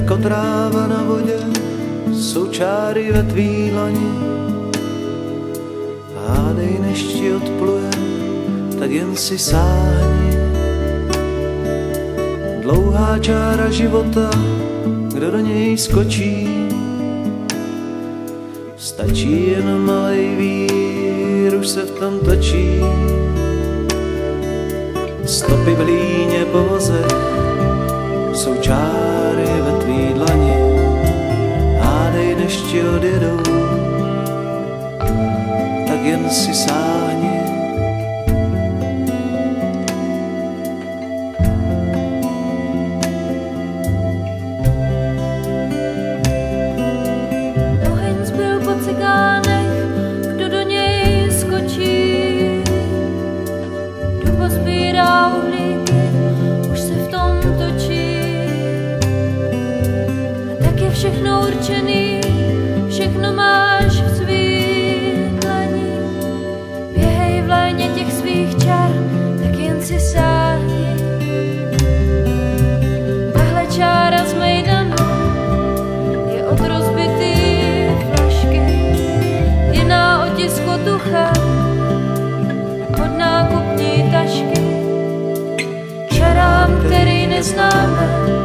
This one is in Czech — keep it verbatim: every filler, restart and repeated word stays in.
jako tráva na vodě, jsou čáry ve tvý dlani. Hádej, než ti odpluje, tak jen si sáhni. Dlouhá čára života, kdo do něj skočí, stačí jen malej vír, už se v tom točí. Stopy v hlíně po vozech jsou čáry ve tvý dlani. Hádej, než ti odjedou, tak jen si sáhni. Oheň zbyl po cigánech, kdo do něj skočí. Kdo pozbírá uhlíky, už se v tom točí. A tak je všechno určený, všechno máš v svých dlaní. Běhej v léně těch svých čar, tak jen si sáhni. Tahle čára z mejdanu je od rozbitý flašky, jiná otisk od ucha, od nákupní tašky. Čarám, který neznáme,